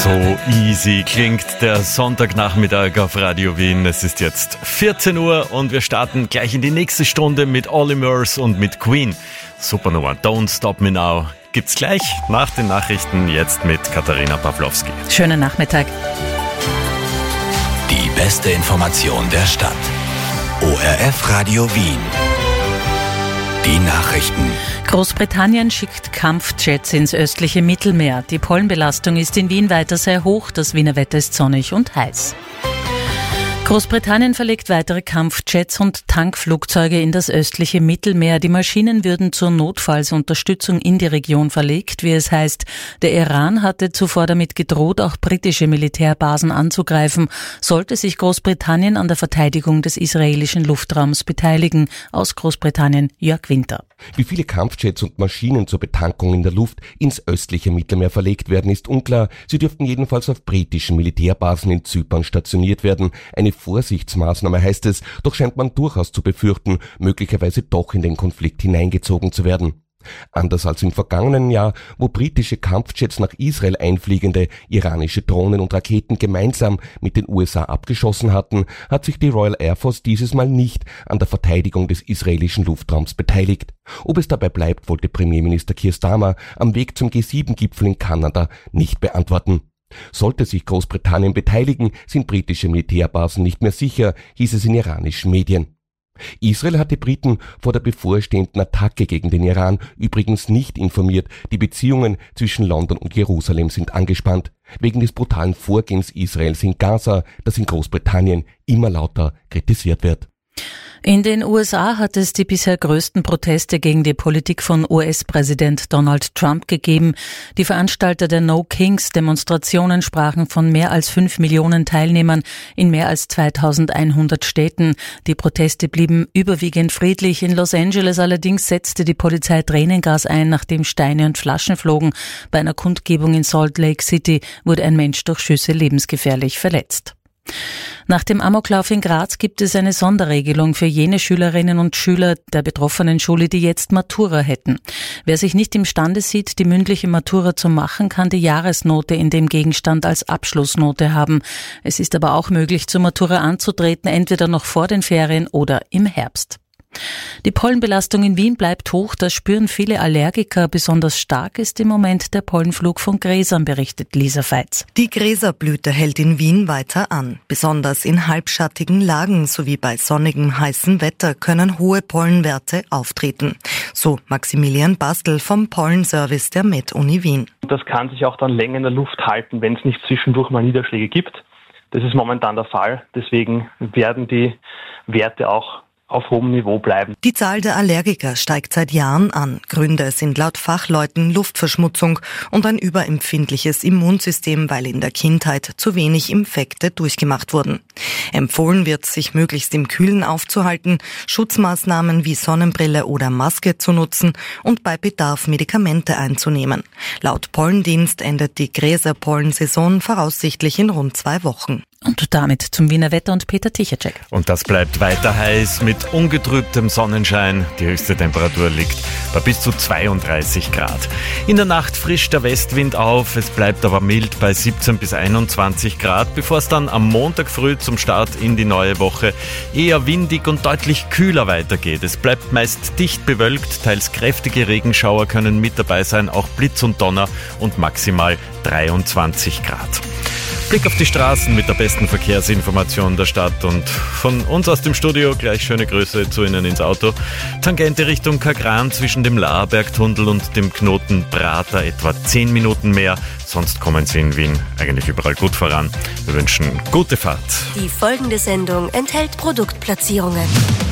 So easy klingt der Sonntagnachmittag auf Radio Wien. Es ist jetzt 14 Uhr und wir starten gleich in die nächste Stunde mit Olly Murs und mit Queen. Supernummer Don't Stop Me Now gibt's gleich nach den Nachrichten, jetzt mit Katharina Pawlowski. Schönen Nachmittag. Die beste Information der Stadt. ORF Radio Wien. Die Nachrichten. Großbritannien schickt Kampfjets ins östliche Mittelmeer. Die Pollenbelastung ist in Wien weiter sehr hoch. Das Wiener Wetter ist sonnig und heiß. Großbritannien verlegt weitere Kampfjets und Tankflugzeuge in das östliche Mittelmeer. Die Maschinen würden zur Notfallsunterstützung in die Region verlegt, wie es heißt. Der Iran hatte zuvor damit gedroht, auch britische Militärbasen anzugreifen, sollte sich Großbritannien an der Verteidigung des israelischen Luftraums beteiligen. Aus Großbritannien Jörg Winter. Wie viele Kampfjets und Maschinen zur Betankung in der Luft ins östliche Mittelmeer verlegt werden, ist unklar. Sie dürften jedenfalls auf britischen Militärbasen in Zypern stationiert werden. Eine Vorsichtsmaßnahme heißt es, doch scheint man durchaus zu befürchten, möglicherweise doch in den Konflikt hineingezogen zu werden. Anders als im vergangenen Jahr, wo britische Kampfjets nach Israel einfliegende iranische Drohnen und Raketen gemeinsam mit den USA abgeschossen hatten, hat sich die Royal Air Force dieses Mal nicht an der Verteidigung des israelischen Luftraums beteiligt. Ob es dabei bleibt, wollte Premierminister Keir Starmer am Weg zum G7-Gipfel in Kanada nicht beantworten. Sollte sich Großbritannien beteiligen, sind britische Militärbasen nicht mehr sicher, hieß es in iranischen Medien. Israel hat die Briten vor der bevorstehenden Attacke gegen den Iran übrigens nicht informiert. Die Beziehungen zwischen London und Jerusalem sind angespannt. Wegen des brutalen Vorgehens Israels in Gaza, das in Großbritannien immer lauter kritisiert wird. In den USA hat es die bisher größten Proteste gegen die Politik von US-Präsident Donald Trump gegeben. Die Veranstalter der No Kings Demonstrationen sprachen von mehr als 5 Millionen Teilnehmern in mehr als 2100 Städten. Die Proteste blieben überwiegend friedlich. In Los Angeles allerdings setzte die Polizei Tränengas ein, nachdem Steine und Flaschen flogen. Bei einer Kundgebung in Salt Lake City wurde ein Mensch durch Schüsse lebensgefährlich verletzt. Nach dem Amoklauf in Graz gibt es eine Sonderregelung für jene Schülerinnen und Schüler der betroffenen Schule, die jetzt Matura hätten. Wer sich nicht imstande sieht, die mündliche Matura zu machen, kann die Jahresnote in dem Gegenstand als Abschlussnote haben. Es ist aber auch möglich, zur Matura anzutreten, entweder noch vor den Ferien oder im Herbst. Die Pollenbelastung in Wien bleibt hoch, das spüren viele Allergiker. Besonders stark ist im Moment der Pollenflug von Gräsern, berichtet Lisa Veitz. Die Gräserblüte hält in Wien weiter an. Besonders in halbschattigen Lagen sowie bei sonnigem, heißem Wetter können hohe Pollenwerte auftreten. So Maximilian Bastel vom Pollenservice der Med-Uni Wien. Das kann sich auch dann länger in der Luft halten, wenn es nicht zwischendurch mal Niederschläge gibt. Das ist momentan der Fall. Deswegen werden die Werte auch auf hohem Niveau bleiben. Die Zahl der Allergiker steigt seit Jahren an. Gründe sind laut Fachleuten Luftverschmutzung und ein überempfindliches Immunsystem, weil in der Kindheit zu wenig Infekte durchgemacht wurden. Empfohlen wird, sich möglichst im Kühlen aufzuhalten, Schutzmaßnahmen wie Sonnenbrille oder Maske zu nutzen und bei Bedarf Medikamente einzunehmen. Laut Pollendienst endet die Gräserpollensaison voraussichtlich in rund 2 Wochen. Und damit zum Wiener Wetter und Peter Tichacek. Und das bleibt weiter heiß mit ungetrübtem Sonnenschein. Die höchste Temperatur liegt bei bis zu 32 Grad. In der Nacht frischt der Westwind auf. Es bleibt aber mild bei 17 bis 21 Grad, bevor es dann am Montag früh zum Start in die neue Woche eher windig und deutlich kühler weitergeht. Es bleibt meist dicht bewölkt, teils kräftige Regenschauer können mit dabei sein, auch Blitz und Donner und maximal 23 Grad. Blick auf die Straßen mit der besten Verkehrsinformation der Stadt und von uns aus dem Studio gleich schöne Grüße zu Ihnen ins Auto. Tangente Richtung Kagran zwischen dem Laarbergtunnel und dem Knoten Prater etwa 10 Minuten mehr. Sonst kommen Sie in Wien eigentlich überall gut voran. Wir wünschen gute Fahrt. Die folgende Sendung enthält Produktplatzierungen.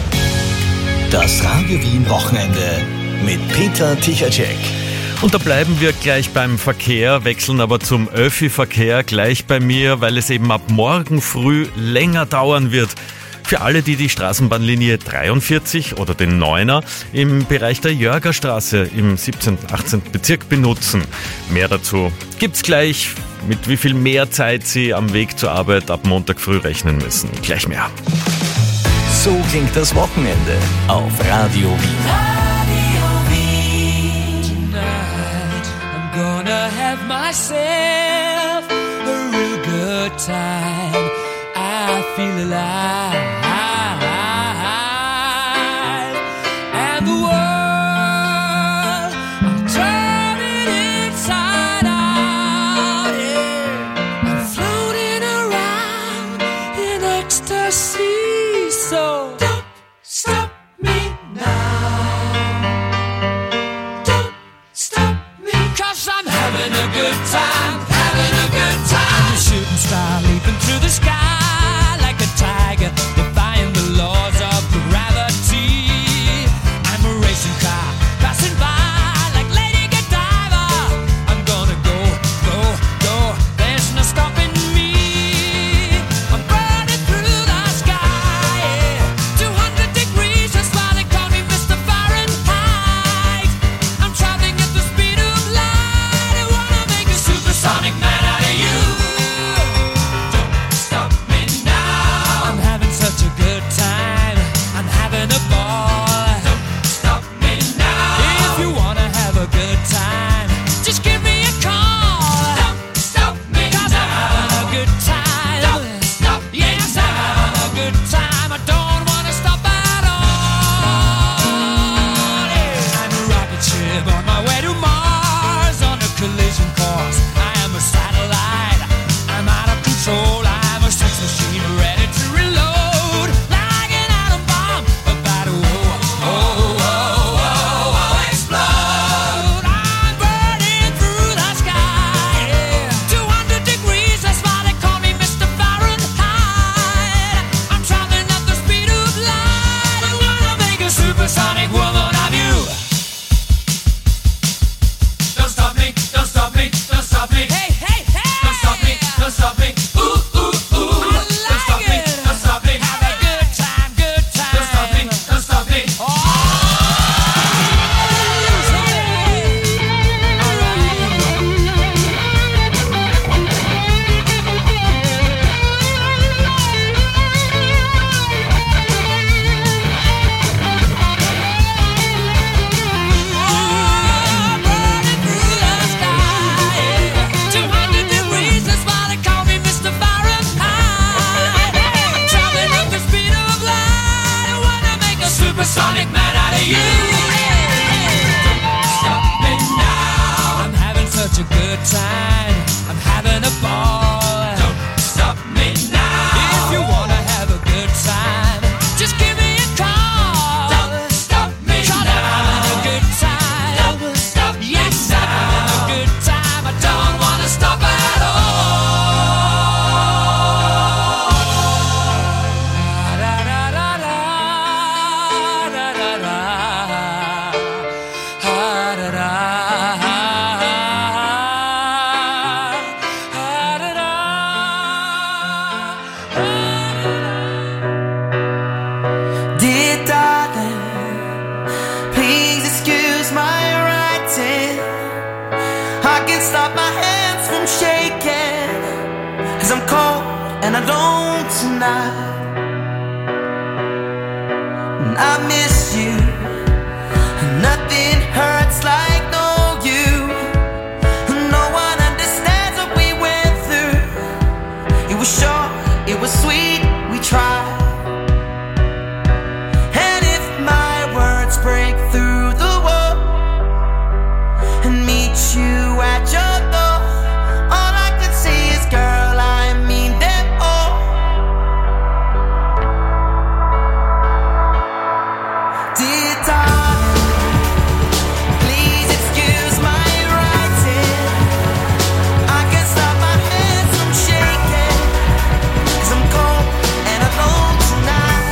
Das Radio Wien Wochenende mit Peter Tichacek. Und da bleiben wir gleich beim Verkehr, wechseln aber zum Öffi-Verkehr gleich bei mir, weil es eben ab morgen früh länger dauern wird. Für alle, die die Straßenbahnlinie 43 oder den 9er im Bereich der Jörgerstraße im 17. 18. Bezirk benutzen. Mehr dazu gibt's gleich, mit wie viel mehr Zeit Sie am Weg zur Arbeit ab Montag früh rechnen müssen. Gleich mehr. So klingt das Wochenende auf Radio Wien. Gonna have myself good time. I feel alive. And the world, I'm turning inside out, yeah. I'm floating around in ecstasy. So don't stop me now. Don't stop me, 'cause I'm having a good time, having a good time. I'm a shooting star leaping through the sky like a tiger, defying the laws of gravity. I'm a racing car passing by like Lady Godiva. I'm gonna go, go, go. There's no stopping me. I'm burning through the sky, yeah. 200 degrees, that's why they call me Mr. Fahrenheit. I'm traveling at the speed of light. I wanna make a supersonic man out of you. Don't stop me now. I'm having such a good time. I'm having a ball. Don't stop me now. If you wanna have a good time, just give me a call. Don't stop me 'cause I'm having a good time. Don't stop me. Yes, I'm having a good time. I don't wanna stop at all. Yeah. I'm a rocket ship on my way to Mars on a collision course. I am a satellite. I'm out of control. I'm a sex machine ready to reload like an atom bomb about to explode. I'm burning through the sky, yeah. 200 degrees, that's why they call me Mr. Fahrenheit. I'm traveling at the speed of light. I wanna make a supersonic woman of you. Don't stop me, don't stop me, don't stop me. Hey, hey, hey! Don't stop me, don't stop me. Ooh, ooh, ooh. Don't stop me, don't stop me. Have a good time, good time. Don't stop me, don't stop me. Oh! Burning through the sky, 200 degrees, that's why they call me Mr. Fahrenheit. I'm traveling at the speed of light. I wanna make a supersonic man out of you. Don't stop me now. I'm having such a good time. I'm having a ball. Don't stop me now. If you wanna have a good time, just give me a call. Don't stop me now. 'Cause I'm having a good time. Don't stop me. Yes, I'm having a good time. I don't wanna stop at all. Da, da, da, da, da, da, da. Ah, da, da. Ah, da, da. Dear darling, please excuse my writing. I can't stop my hands from shaking, 'cause I'm cold and alone tonight. And I miss you. Nothing hurts like no you. No one understands what we went through. It was short, it was sweet, we tried. And if my words break through the wall and meet you at your door, all I can say is, girl, I mean them all. Dear darling, please excuse my writing. I can't stop my hands from shaking, 'cause I'm cold and alone tonight.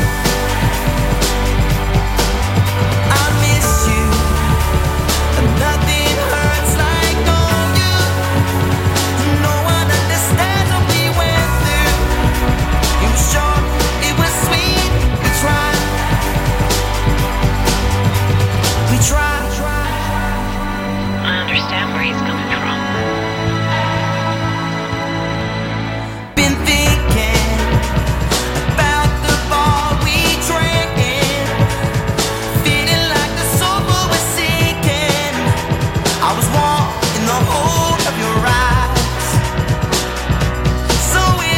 I miss you, and nothing hurts like knowing you. No one understands what we went through. It was short, it was sweet, we tried. We tried. I understand where he's coming from. Been thinking about the ball we drank in, feeling like the sofa was sinking. I was warm in the hold of your eyes, so in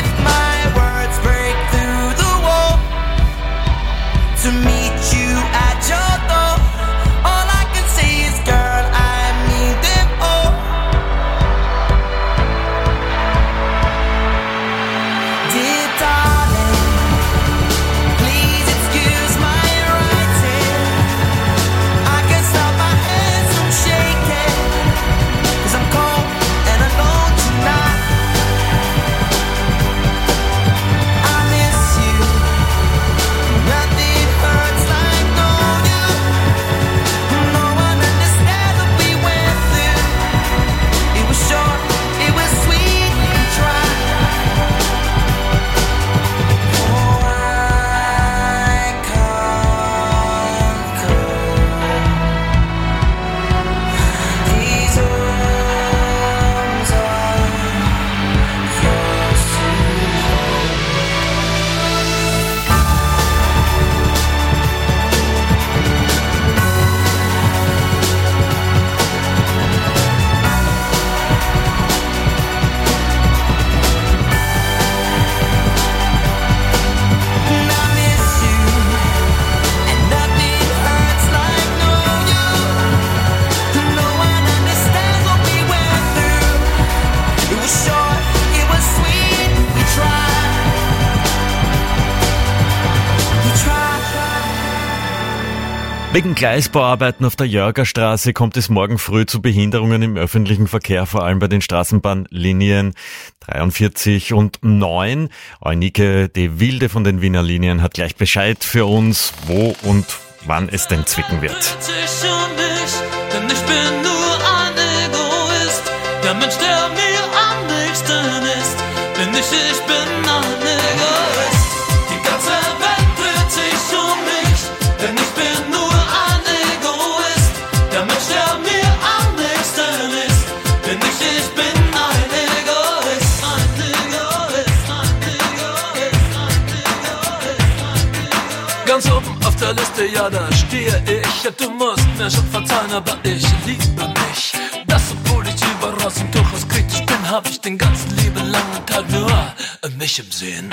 Wegen Gleisbauarbeiten auf der Jörgerstraße kommt es morgen früh zu Behinderungen im öffentlichen Verkehr, vor allem bei den Straßenbahnlinien 43 und 9. Eunike de Wilde von den Wiener Linien hat gleich Bescheid für uns, wo und wann es denn zwicken wird. Denn ich bin nur ein Egoist, der Mensch, der mir am nächsten ist. Bin ich bin ein Egoist. Die ganze Welt dreht sich um mich, denn ich bin nur ein Egoist. Der Mensch, der mir am nächsten ist. Bin ich bin ein Egoist. Ein Egoist, ein Egoist, ein Egoist. Ganz oben auf der Liste, ja, da stehe ich. Du musst mir schon verzeihen, aber ich liebe mich. Das, obwohl ich überaus und durchaus kritisch bin, hab ich den ganzen lieben langen Tag nur mich im Sinn.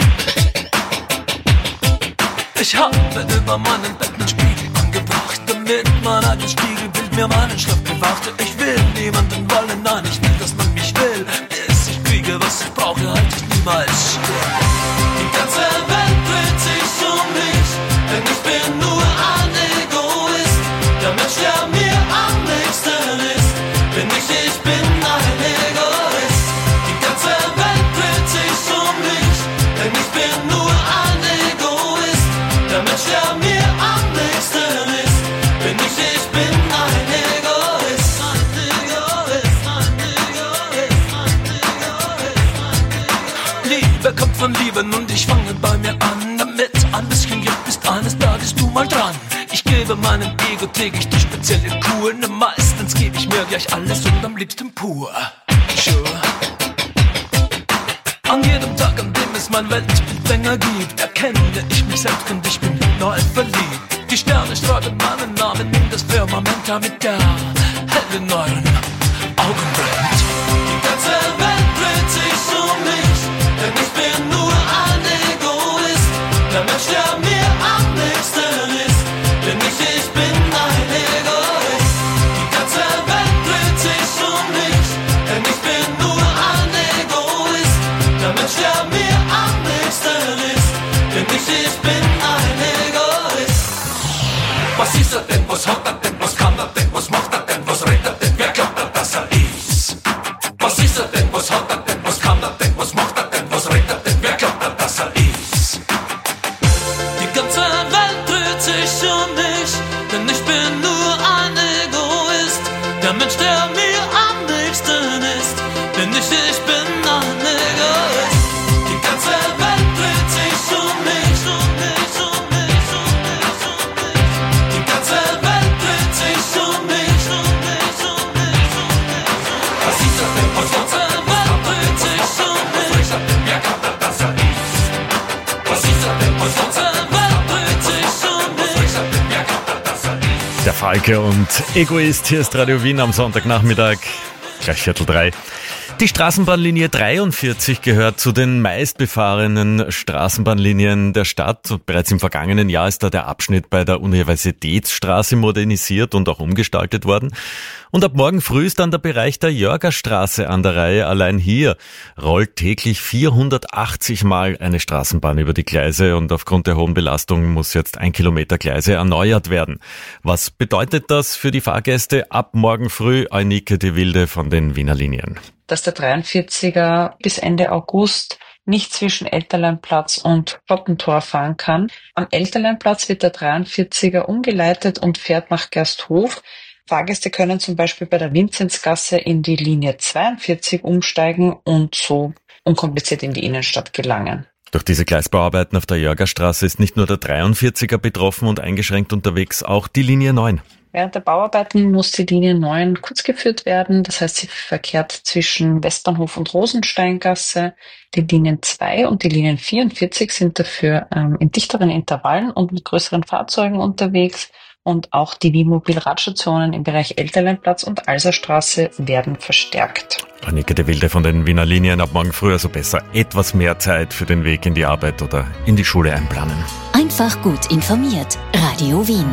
Ich habe über meinen Bett einen Spiegel angebracht, damit mein eigenes Spiegelbild mir meinen Schlaf bewachte. Ich will niemanden wollen, nein, ich will, dass man mich will. Bis ich kriege, was ich brauche, halt ich niemals still. Die ganze Welt dreht sich um mich, denn ich bin nur ein Egoist. Der Mensch, der mir am nächsten ist. Bin ich bin ein Egoist. Die ganze Welt dreht sich um mich, denn ich bin nur ein Egoist. Der Mensch, der mir am nächsten ist. Bin ich bin ein Egoist. Ein Egoist, ein Egoist, ein Egoist. Liebe kommt von Lieben und ich fange bei mir an, damit ein bisschen Glück bist eines Tages du mal dran. Ich gebe meinem Ego täglich die spezielle Kur. Meistens gebe ich mir gleich alles und am liebsten pur. Sure. An jedem Tag, an dem es mein Weltbild länger gibt, erkenne ich mich selbst und ich bin neu verliebt. Die Sterne schreiben meinen Namen in das Firmament, damit der helle neuen Augen brennt. Die ganze Welt dreht sich um mich, denn ich bin nur ein Egoist. Der Mensch, der mir am nächsten ist. Bin ich bin ein Egoist. Die ganze Welt dreht sich um mich, denn ich bin nur ein Egoist. Der Mensch, der mir am nächsten ist. Bin ich bin ein Egoist. Was ist er denn, was hat er denn, was kann er denn, was macht er denn, was redet er denn, wer glaubt er, dass er ist? Was ist er denn, was hat er denn, was kann er denn, was macht er denn, was redet er denn, wer glaubt er, dass er ist? Die ganze Welt dreht sich um mich, denn ich bin nur ein Egoist. Der Mensch, der mir am nächsten ist. Bin ich bin ein Egoist. Die ganze Welt dreht sich um mich, um mich, um mich, um mich, um mich. Die ganze Welt dreht sich um mich, um mich, um mich, um mich. Was ist er denn, was hat er denn, was dreht sich um mich? Was ist er denn, wer glaubt er, dass er ist? Was ist er denn, was hat er denn? Der Falke und Egoist, hier ist Radio Wien am Sonntagnachmittag, gleich 2:45. Die Straßenbahnlinie 43 gehört zu den meistbefahrenen Straßenbahnlinien der Stadt. Bereits im vergangenen Jahr ist da der Abschnitt bei der Universitätsstraße modernisiert und auch umgestaltet worden. Und ab morgen früh ist dann der Bereich der Jörgerstraße an der Reihe. Allein hier rollt täglich 480 Mal eine Straßenbahn über die Gleise und aufgrund der hohen Belastung muss jetzt 1 Kilometer Gleise erneuert werden. Was bedeutet das für die Fahrgäste? Ab morgen früh Eunike de Wilde von den Wiener Linien. Dass der 43er bis Ende August nicht zwischen Elterleinplatz und Kloppentor fahren kann. Am Elterleinplatz wird der 43er umgeleitet und fährt nach Gersthof. Fahrgäste können zum Beispiel bei der Vinzenzgasse in die Linie 42 umsteigen und so unkompliziert in die Innenstadt gelangen. Durch diese Gleisbauarbeiten auf der Jörgerstraße ist nicht nur der 43er betroffen und eingeschränkt unterwegs, auch die Linie 9. Während der Bauarbeiten muss die Linie 9 kurzgeführt werden. Das heißt, sie verkehrt zwischen Westbahnhof und Rosensteingasse. Die Linien 2 und die Linien 44 sind dafür in dichteren Intervallen und mit größeren Fahrzeugen unterwegs. Und auch die Wien-Mobil-Radstationen im Bereich Elterleinplatz und Alserstraße werden verstärkt. Eunike de Wilde von den Wiener Linien. Ab morgen früh also besser etwas mehr Zeit für den Weg in die Arbeit oder in die Schule einplanen. Einfach gut informiert. Radio Wien.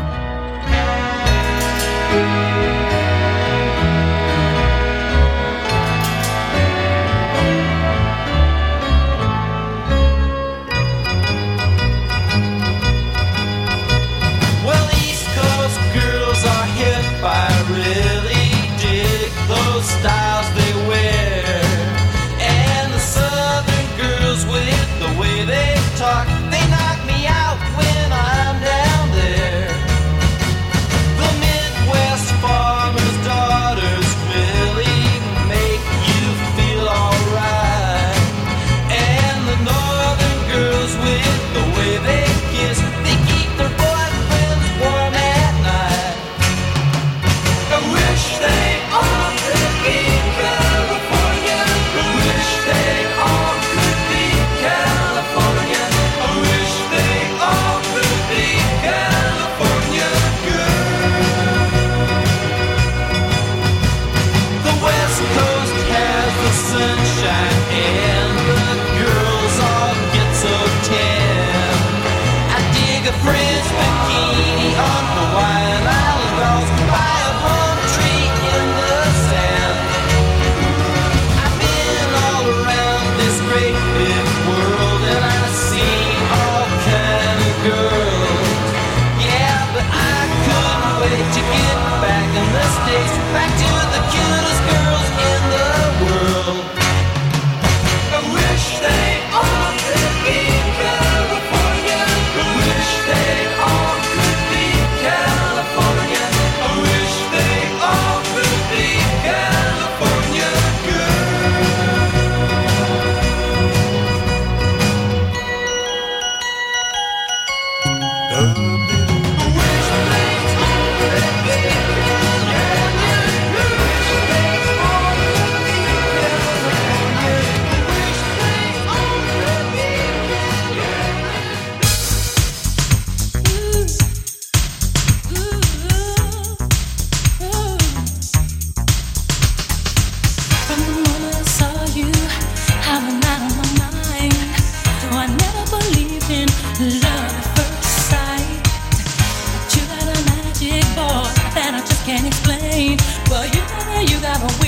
Well, East Coast girl.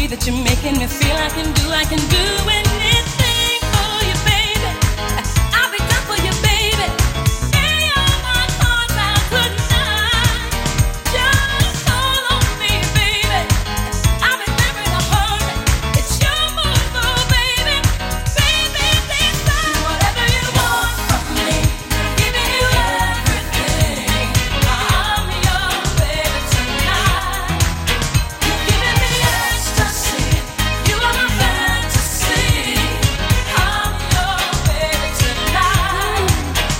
way that you're making me feel I can do anything for you, baby. I'll be done for you, baby. Any of my hearts out tonight. Just hold on me, baby. I'll be there in a hurry. It's your move, oh, baby. Baby, please do whatever you want from me. Giving you everything. I'm your baby tonight. You're giving me ecstasy. You are my fantasy. I'm your baby tonight.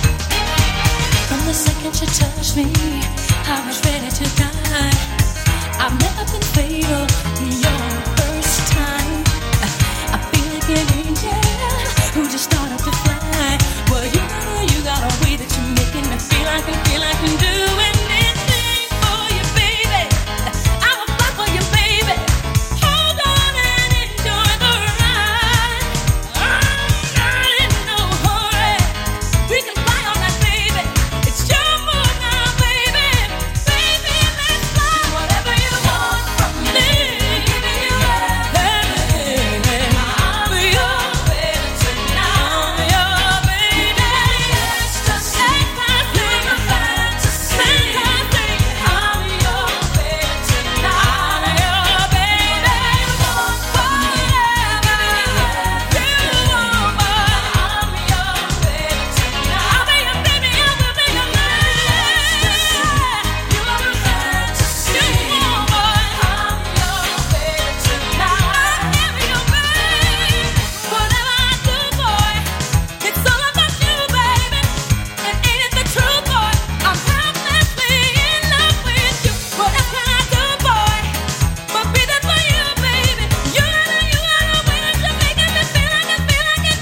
From the second you touched me, I was ready to die. I've never been fatal. Your first time. I feel like an angel who just started to fly. Well, you got a way that you're making me feel I can do anything for you, baby. I will fight for you, baby. Hold on and enjoy the ride. I'm not in no hurry. We can fly all night, baby. It's your move now, baby. Baby, let's fly. Whatever you want from me. Giving you everything. I'm your baby tonight. I'm your baby. Ecstasy. You're my fantasy. I'm your baby tonight. I'm your baby. Whatever you want, boy. I'm your baby tonight. I'll be your baby. I will be your man. You are my fantasy. Boy, I'm your baby tonight. I am your baby. Whatever I do, boy, it's all about you, baby. And ain't it the truth, boy? I'm helplessly in love with you. What else can I do, boy? But be there for you, baby. You got a way that you're making me feel I can do anything.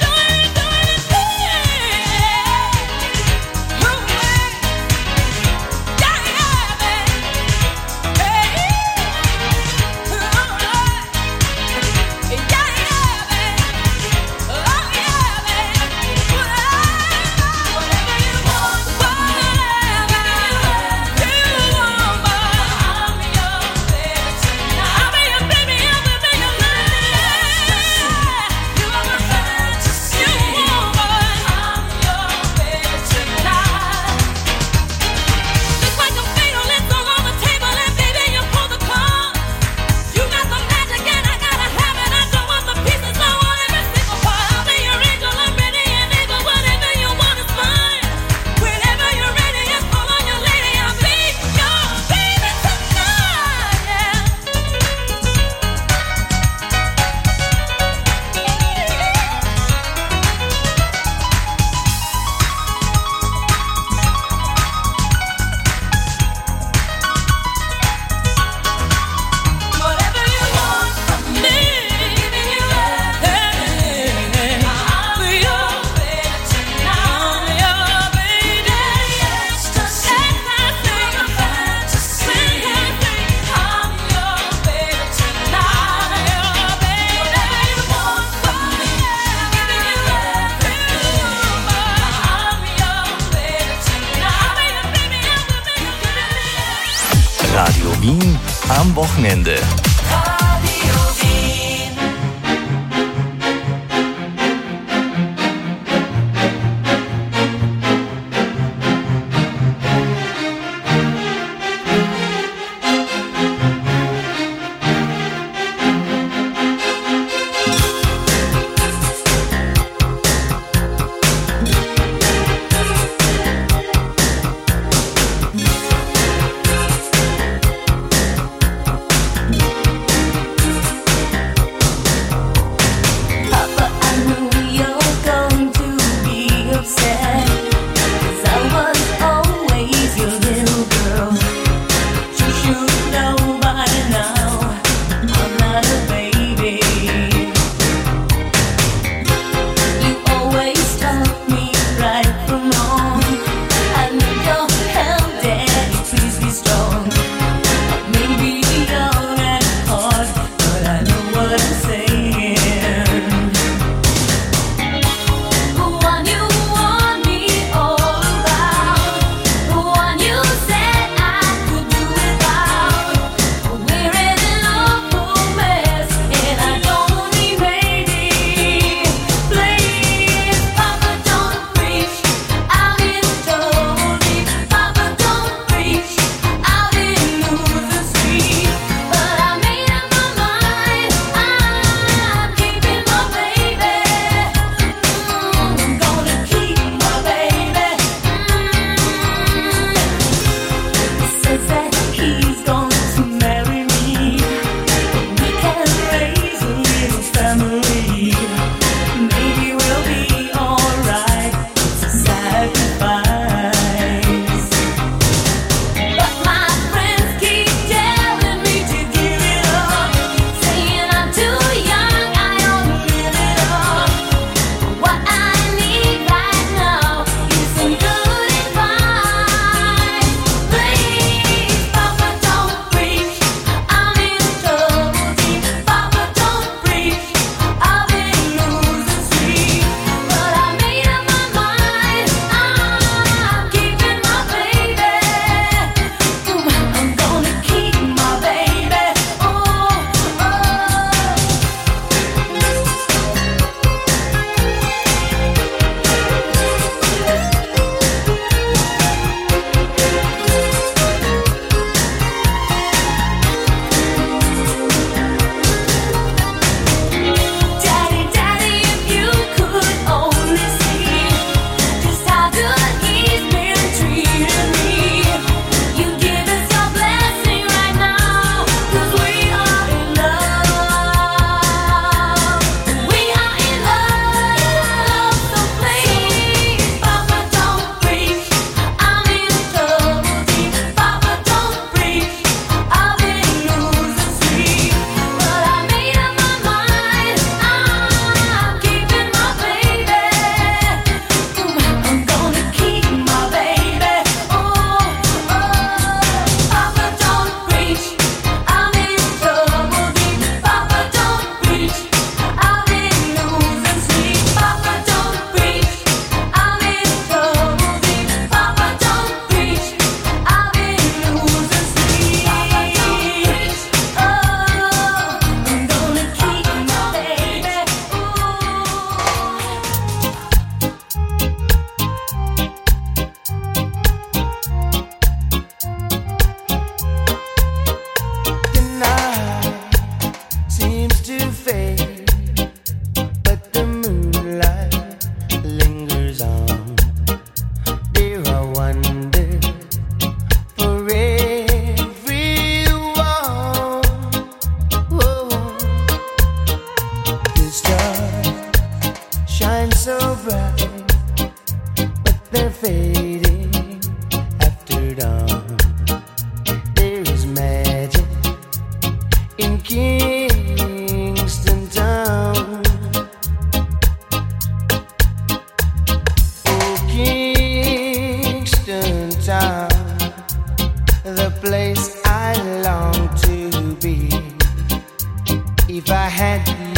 Radio Wien am Wochenende.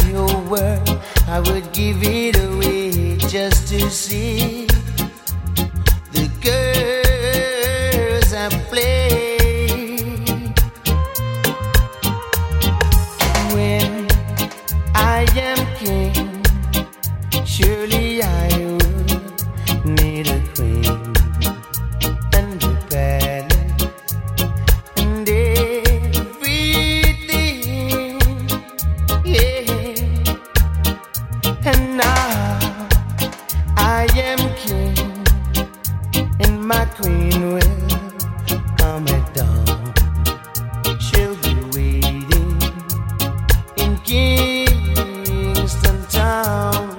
your world, I would give it away just to see the girls I play. When I am king, surely I would need a queen and a palace and everything, yeah. And now I am king, and my queen will come at dawn. She'll be waiting in Kingston Town.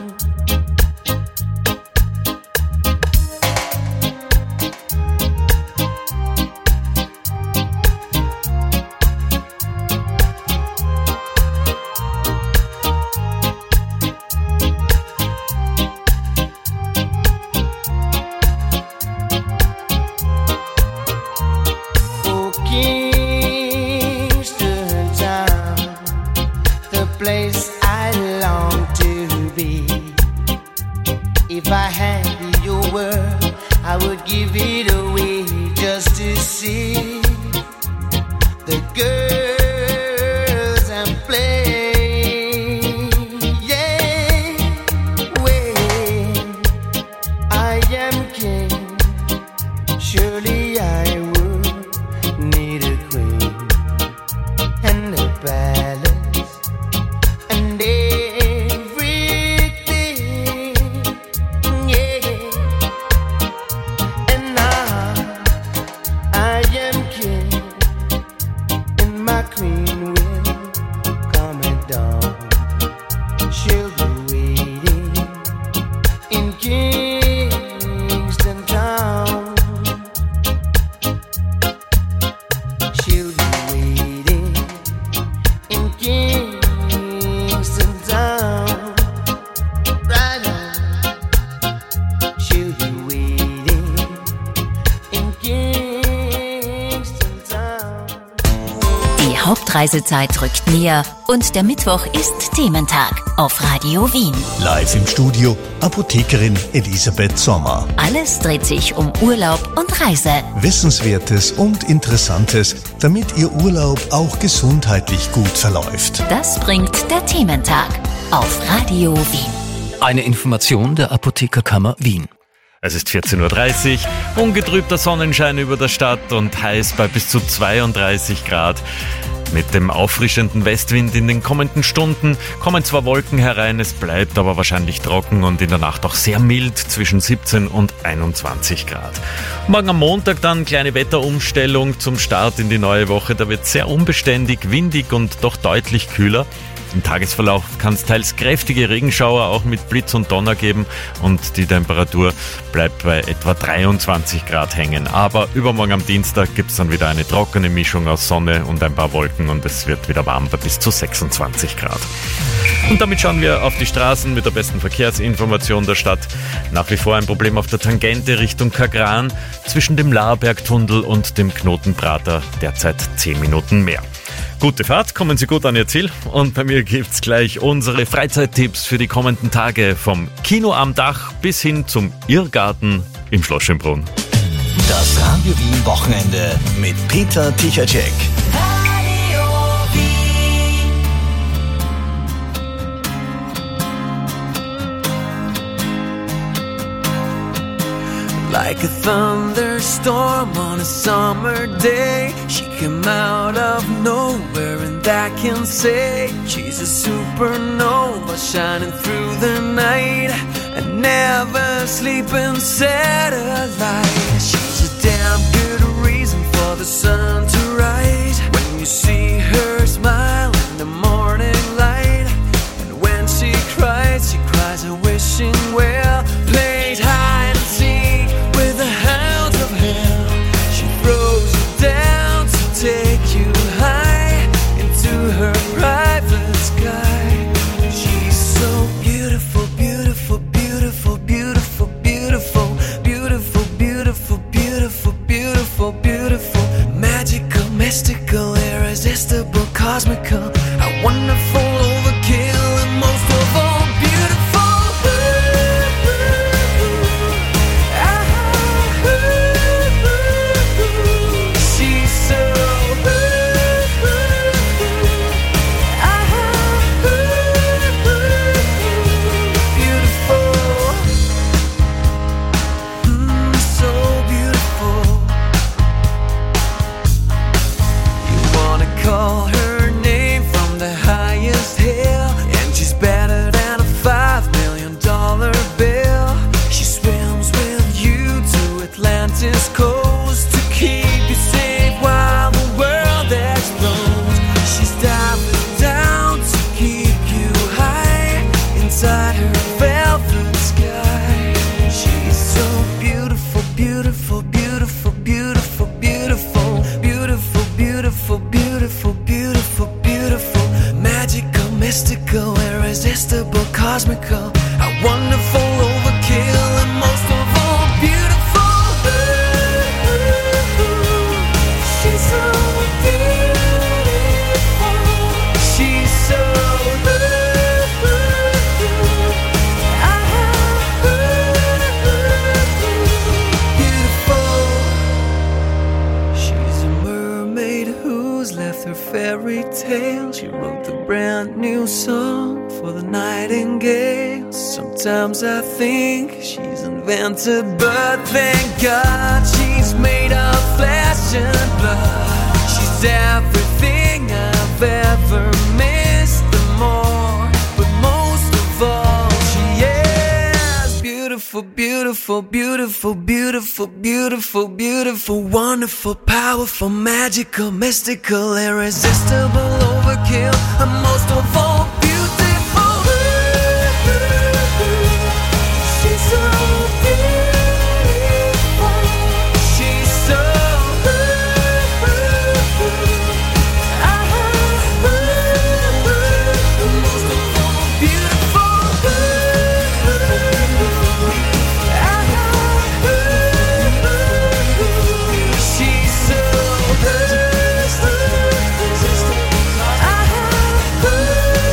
Oh, Kingston Town, the place I long to be. If I had your world, I would give it away just to see the girls and play. Yeah, when I am king, surely I would need a queen and a palace and everything, yeah. And now I am king, and my queen will come at dawn. She'll be waiting in Kingston Town. She'll be waiting in Kingston Town. Right on. She'll be waiting in Kingston Town. Die Hauptreisezeit rückt näher und der Mittwoch ist Thementag auf Radio Wien. Live im Studio Apothekerin Elisabeth Sommer. Alles dreht sich um Urlaub und Reise. Wissenswertes und Interessantes, damit Ihr Urlaub auch gesundheitlich gut verläuft. Das bringt der Thementag auf Radio Wien. Eine Information der Apothekerkammer Wien. Es ist 14.30 Uhr, ungetrübter Sonnenschein über der Stadt und heiß bei bis zu 32 Grad. Mit dem auffrischenden Westwind in den kommenden Stunden kommen zwar Wolken herein, es bleibt aber wahrscheinlich trocken und in der Nacht auch sehr mild zwischen 17 und 21 Grad. Morgen am Montag dann kleine Wetterumstellung zum Start in die neue Woche. Da wird sehr unbeständig, windig und doch deutlich kühler. Im Tagesverlauf kann es teils kräftige Regenschauer auch mit Blitz und Donner geben und die Temperatur bleibt bei etwa 23 Grad hängen. Aber übermorgen am Dienstag gibt es dann wieder eine trockene Mischung aus Sonne und ein paar Wolken und es wird wieder warm bei bis zu 26 Grad. Und damit schauen wir auf die Straßen mit der besten Verkehrsinformation der Stadt. Nach wie vor ein Problem auf der Tangente Richtung Kagran zwischen dem Laarbergtunnel und dem Knotenprater, derzeit 10 Minuten mehr. Gute Fahrt, kommen Sie gut an Ihr Ziel und bei mir gibt's gleich unsere Freizeittipps für die kommenden Tage vom Kino am Dach bis hin zum Irrgarten im Schloss Schönbrunn. Das Radio Wien Wochenende mit Peter Tichacek. Like a thunderstorm on a summer day, she came out of nowhere and I can say she's a supernova shining through the night, a never sleeping satellite. She's a damn good reason for the sun to rise when you see her smile in the morning light, and when she cries a wishing well. Played hide and seek with the hounds of hell. She throws you down to take you high into her private sky. She's so beautiful, beautiful, beautiful, beautiful, beautiful, beautiful, beautiful, beautiful, beautiful, beautiful, magical, mystical, irresistible, cosmical, a wonderful irresistible, cosmical, a wonderful overkill, and most of all, beautiful. She's so beautiful. She's so beautiful. She's a mermaid who's left her fairy tale. She wrote the brand new song for the nightingale. Sometimes I think she's invented, but thank God she's made of flesh and blood. She's everything I've ever missed and more, but most of all, she is beautiful, beautiful, beautiful, beautiful, beautiful, beautiful, wonderful, powerful, magical, mystical, irresistible, overkill, and most of all, beautiful. She's so beautiful. She's so most of all, beautiful. She's so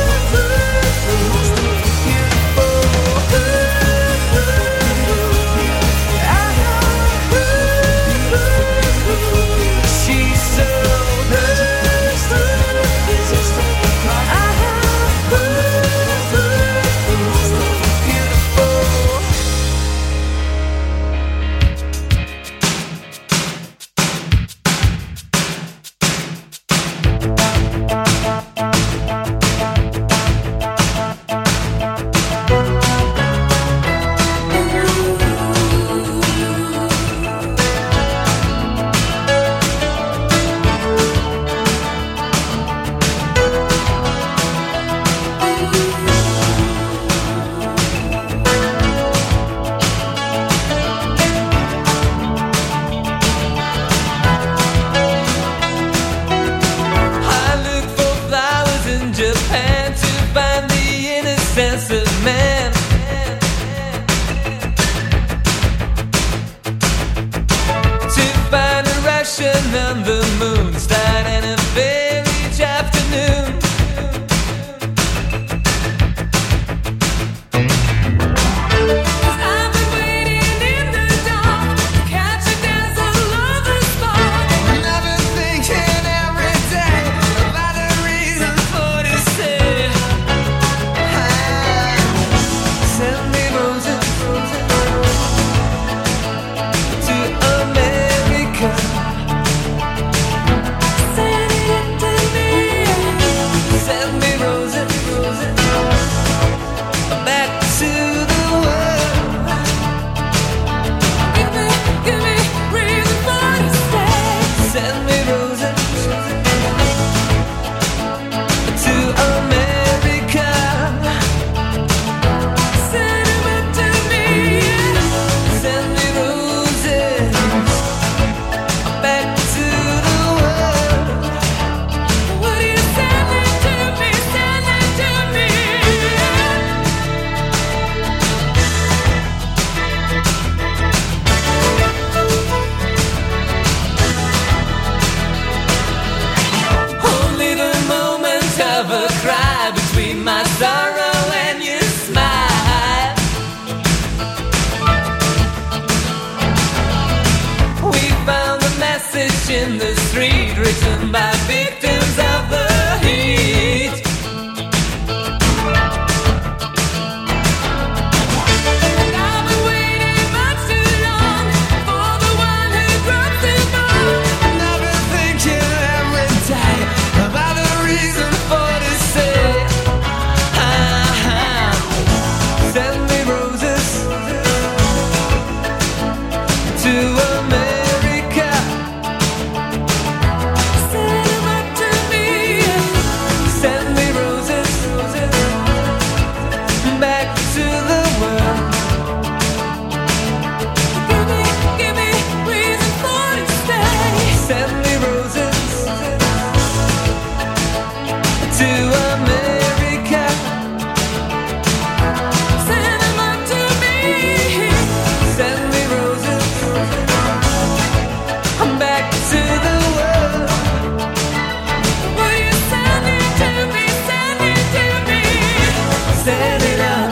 Set it up.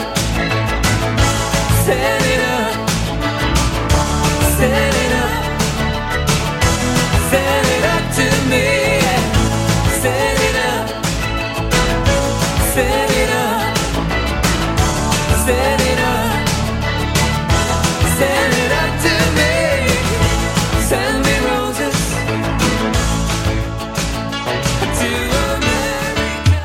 Set it up. Set it up. Set it up to me. Set it up. Set it up. Set it up. Set it up to me. Send me roses to America.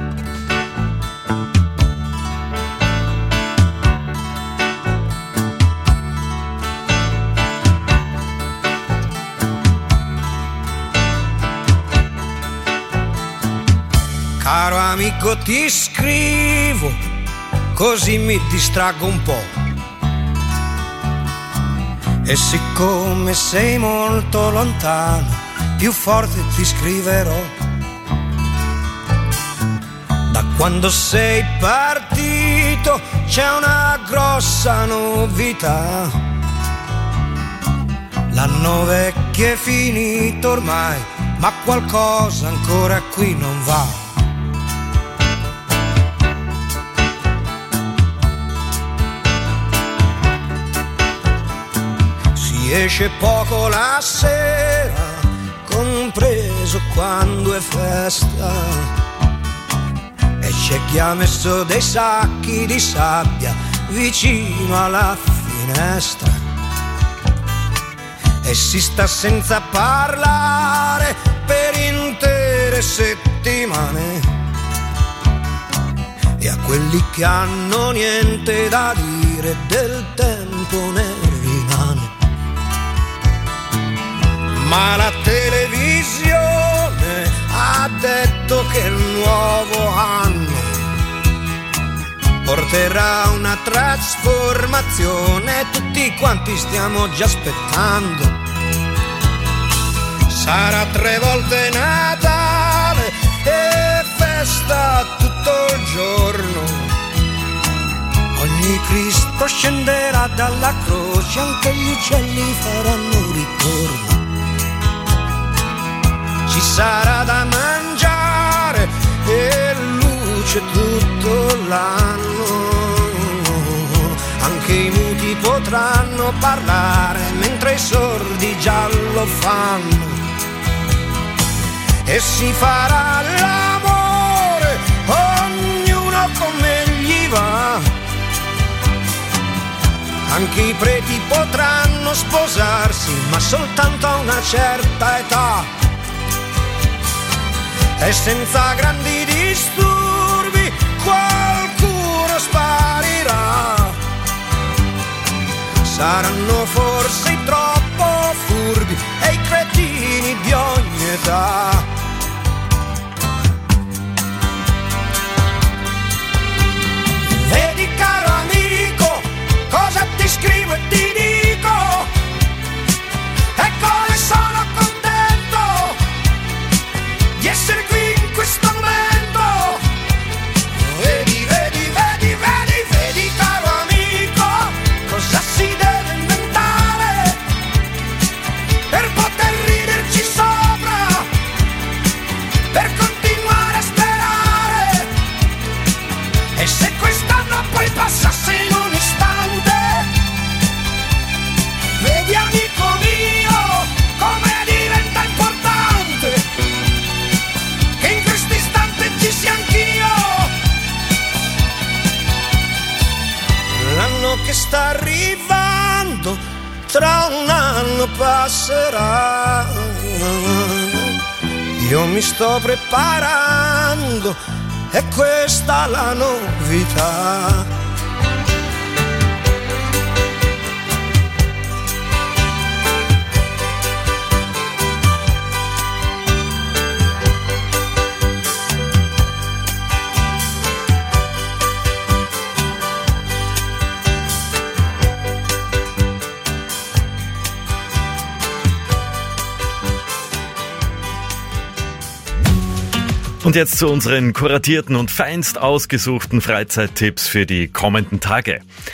Caro amico, ti scrivo, così mi distraggo un po'. E siccome sei molto lontano, più forte ti scriverò. Da quando sei partito c'è una grossa novità. L'anno vecchio è finito ormai, ma qualcosa ancora qui non va. Esce poco la sera, compreso quando è festa, e c'è chi ha messo dei sacchi di sabbia vicino alla finestra, e si sta senza parlare per intere settimane, e a quelli che hanno niente da dire del tempo ne rimane. Ma la televisione ha detto che il nuovo anno porterà una trasformazione, tutti quanti stiamo già aspettando. Sarà 3 volte Natale e festa tutto il giorno. Ogni Cristo scenderà dalla croce, anche gli uccelli faranno ritorno. Ci sarà da mangiare e luce tutto l'anno. Anche i muti potranno parlare mentre i sordi già lo fanno. E si farà l'amore, ognuno come gli va. Anche i preti potranno sposarsi, ma soltanto a una certa età. E senza grandi disturbi qualcuno sparirà. Saranno forse troppo furbi e i cretini di ogni età. Vedi caro amico, cosa ti scrivo e ti dico, e come sono contento di essere qui in questo momento. Vedi, vedi, vedi, vedi, vedi caro amico, cosa si deve inventare per poter riderci sopra, per continuare a sperare. E se quest'anno poi passasse in un istante, vedi amico mio come diventa importante che in questo istante ci sia anch'io. L'anno che sta arrivando tra un anno passerà. Io mi sto preparando, è questa la novità. Und jetzt zu unseren kuratierten und feinst ausgesuchten Freizeittipps für die kommenden Tage.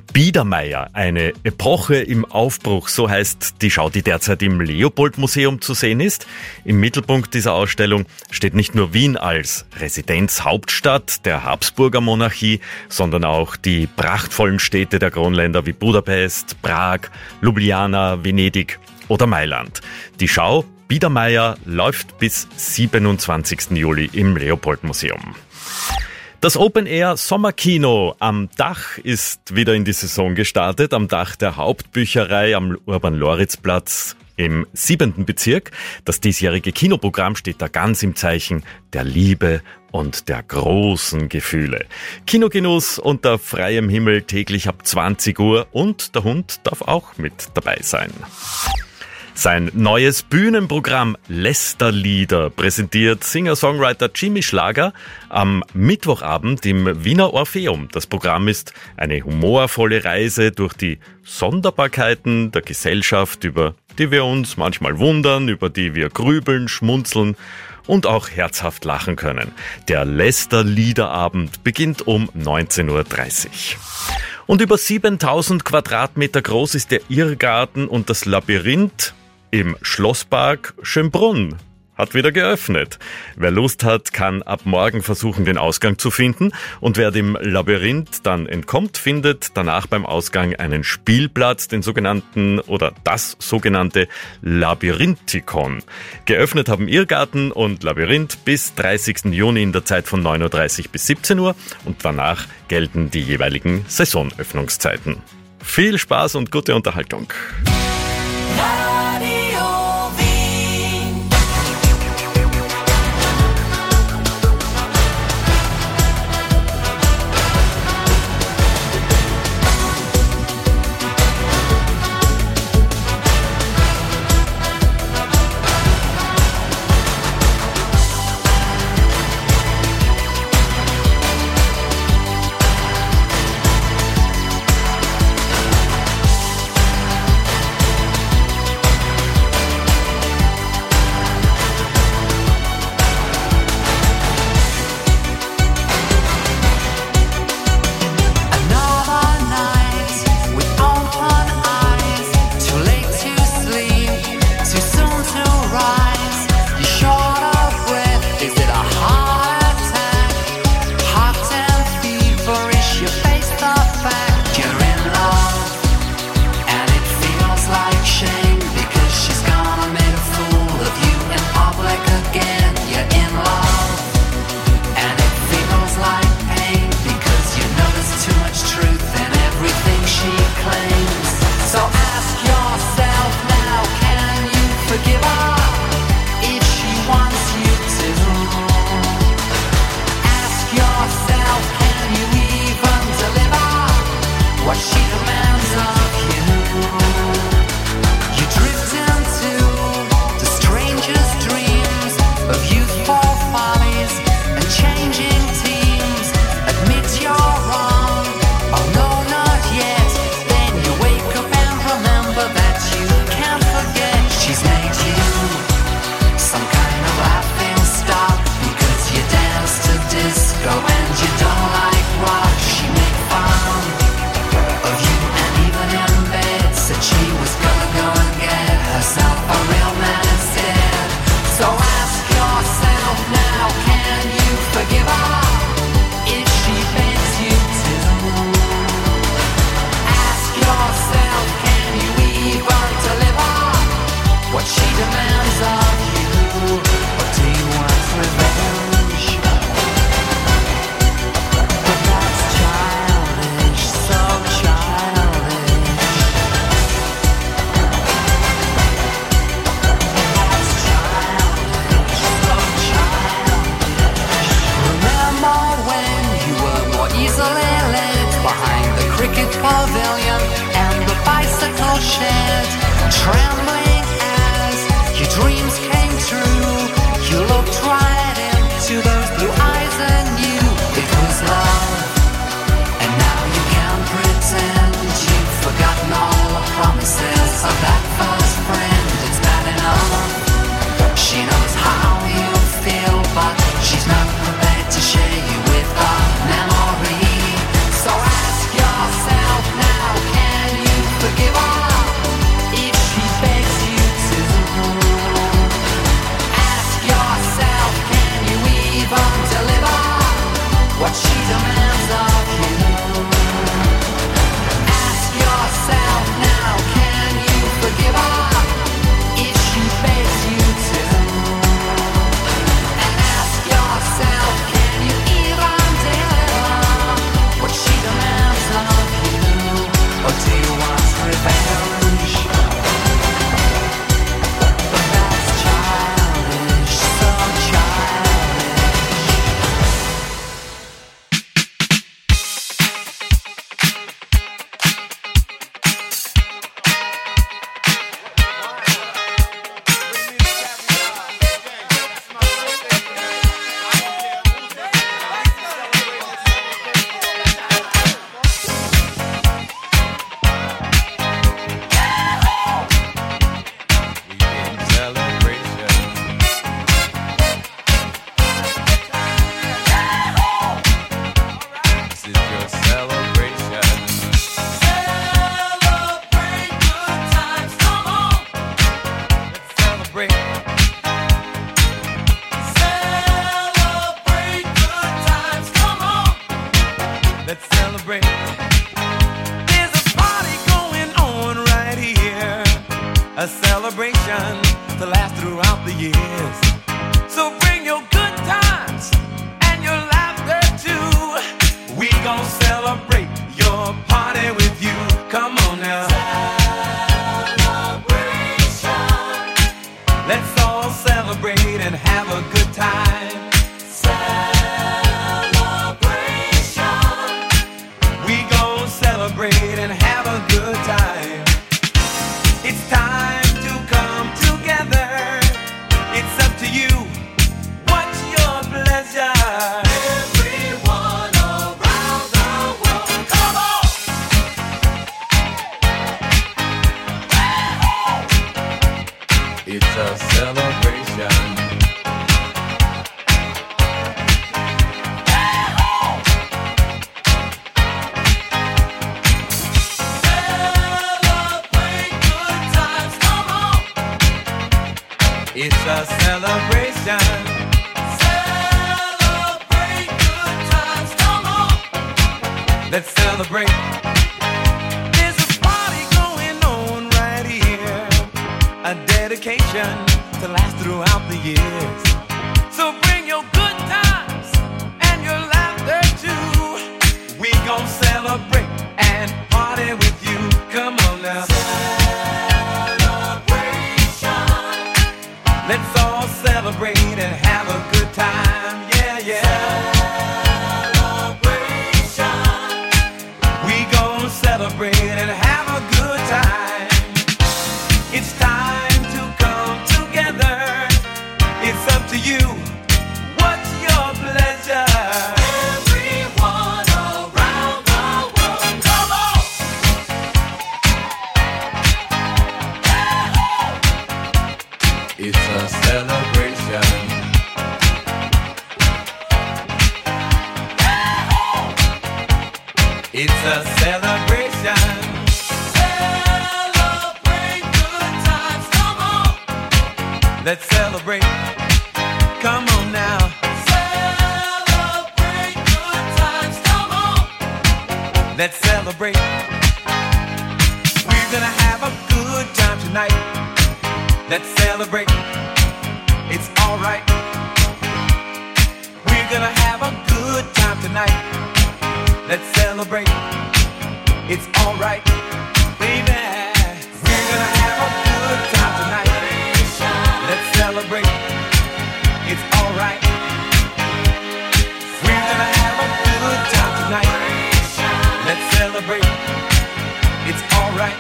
Biedermeier, eine Epoche im Aufbruch, so heißt die Schau, die derzeit im Leopold-Museum zu sehen ist. Im Mittelpunkt dieser Ausstellung steht nicht nur Wien als Residenzhauptstadt der Habsburger Monarchie, sondern auch die prachtvollen Städte der Kronländer wie Budapest, Prag, Ljubljana, Venedig oder Mailand. Die Schau Biedermeier läuft bis 27. Juli im Leopold-Museum. Das Open-Air-Sommerkino am Dach ist wieder in die Saison gestartet, am Dach der Hauptbücherei am Urban-Loritz-Platz im 7. Bezirk. Das diesjährige Kinoprogramm steht da ganz im Zeichen der Liebe und der großen Gefühle. Kinogenuss unter freiem Himmel täglich ab 20 Uhr und der Hund darf auch mit dabei sein. Sein neues Bühnenprogramm Lästerlieder präsentiert Singer-Songwriter Jimmy Schlager am Mittwochabend im Wiener Orpheum. Das Programm ist eine humorvolle Reise durch die Sonderbarkeiten der Gesellschaft, über die wir uns manchmal wundern, über die wir grübeln, schmunzeln und auch herzhaft lachen können. Der Lästerliederabend beginnt um 19:30 Uhr. Und über 7000 Quadratmeter groß ist der Irrgarten und das Labyrinth im Schlosspark Schönbrunn hat wieder geöffnet. Wer Lust hat, kann ab morgen versuchen, den Ausgang zu finden. Und wer dem Labyrinth dann entkommt, findet danach beim Ausgang einen Spielplatz, das sogenannte Labyrinthikon. Geöffnet haben Irrgarten und Labyrinth bis 30. Juni in der Zeit von 9:30 Uhr bis 17 Uhr und danach gelten die jeweiligen Saisonöffnungszeiten. Viel Spaß und gute Unterhaltung. Pavilion and the bicycle shed, trembling as your dreams came true. You looked right into those blue eyes and knew it was love. And now you can't pretend you've forgotten all the promises of that first friend. It's bad enough. She knows how you feel, but she's not prepared to share you with a memory. So ask yourself now. a celebration. Celebrate good times, come on. Let's celebrate. Celebrate good times, come on. Let's celebrate. There's a party going on right here, a celebration to last throughout the years. So bring your good times and your laughter too. We gon' celebrate your party with you. Come on now. Celebration. Let's all celebrate and have a good time. Celebration. We gon' celebrate and have a good time. It's time to come together. It's up to you. What's your pleasure? Everyone around the world, come on! It's a celebration. Celebrate good times, come on! It's a celebration. Celebrate good times, come on. Let's celebrate. There's a party going on right here, a dedication to last throughout the years. So bring your good times and your laughter too. We gon' celebrate and party with you. Come on now. Let's all celebrate and have a good time, yeah, yeah. Celebration. We gon' celebrate and have a good time. It's time to come together. It's up to you. What's your pleasure? Everyone around the world, come on! It's a celebration. It's a celebration. Celebrate good times, come on. Let's celebrate. Come on now. Celebrate good times, come on. Let's celebrate. We're gonna have a good time tonight. Let's celebrate. It's alright. We're gonna have a good time tonight. Let's celebrate. It's alright, baby. We're gonna have a good time tonight. Let's celebrate. It's alright. We're gonna have a good time tonight. Let's celebrate. It's alright.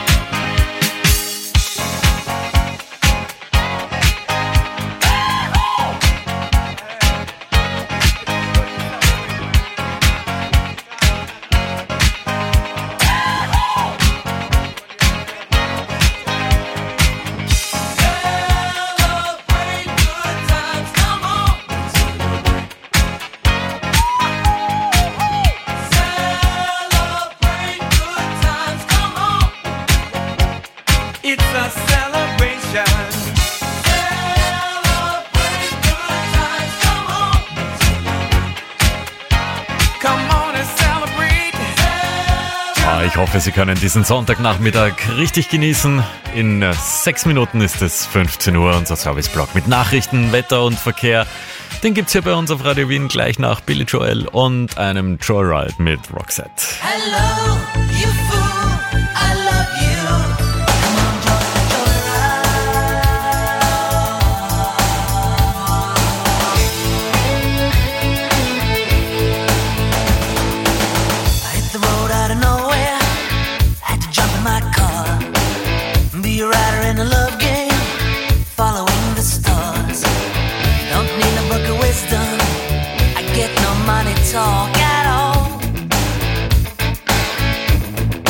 Ich hoffe, Sie können diesen Sonntagnachmittag richtig genießen. In 6 Minuten ist es 15 Uhr, unser Serviceblock mit Nachrichten, Wetter und Verkehr. Den gibt's hier bei uns auf Radio Wien gleich nach Billy Joel und einem Joyride mit Roxette. Hello, you fool, I love you. Come on, I hit the road out of nowhere, had to jump in my car, be a rider in a love game, following the stars. Don't need a book of wisdom, I get no money talk at all.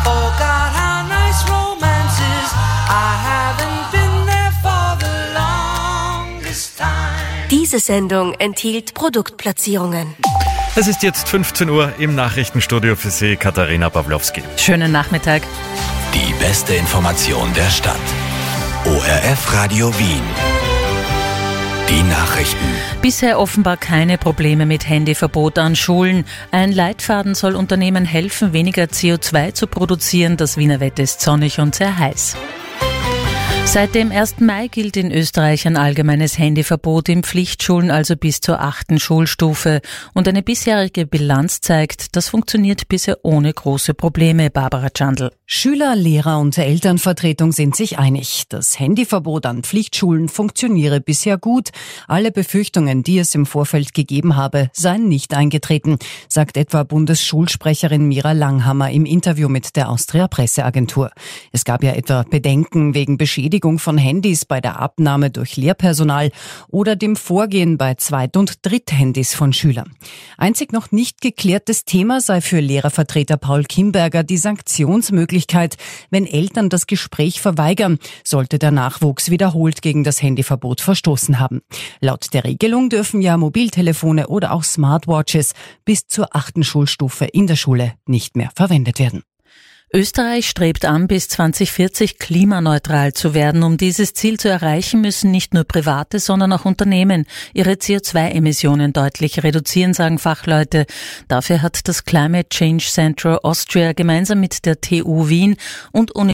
Forgot how nice romance is. I haven't been there for the longest time. Diese Sendung enthielt Produktplatzierungen. Es ist jetzt 15 Uhr im Nachrichtenstudio für Sie, Katharina Pawlowski. Schönen Nachmittag. Die beste Information der Stadt. ORF Radio Wien. Die Nachrichten. Bisher offenbar keine Probleme mit Handyverbot an Schulen. Ein Leitfaden soll Unternehmen helfen, weniger CO2 zu produzieren. Das Wiener Wetter ist sonnig und sehr heiß. Seit dem 1. Mai gilt in Österreich ein allgemeines Handyverbot in Pflichtschulen, also bis zur 8. Schulstufe. Und eine bisherige Bilanz zeigt, das funktioniert bisher ohne große Probleme. Barbara Tschandl. Schüler, Lehrer und Elternvertretung sind sich einig. Das Handyverbot an Pflichtschulen funktioniere bisher gut. Alle Befürchtungen, die es im Vorfeld gegeben habe, seien nicht eingetreten, sagt etwa Bundesschulsprecherin Mira Langhammer im Interview mit der Austria Presseagentur. Es gab ja etwa Bedenken wegen Beschädigung von Handys bei der Abnahme durch Lehrpersonal oder dem Vorgehen bei Zweit- und Dritthandys von Schülern. Einzig noch nicht geklärtes Thema sei für Lehrervertreter Paul Kimberger die Sanktionsmöglichkeit, wenn Eltern das Gespräch verweigern, sollte der Nachwuchs wiederholt gegen das Handyverbot verstoßen haben. Laut der Regelung dürfen ja Mobiltelefone oder auch Smartwatches bis zur 8. Schulstufe in der Schule nicht mehr verwendet werden. Österreich strebt an, bis 2040 klimaneutral zu werden. Um dieses Ziel zu erreichen, müssen nicht nur Private, sondern auch Unternehmen ihre CO2-Emissionen deutlich reduzieren, sagen Fachleute. Dafür hat das Climate Change Center Austria gemeinsam mit der TU Wien und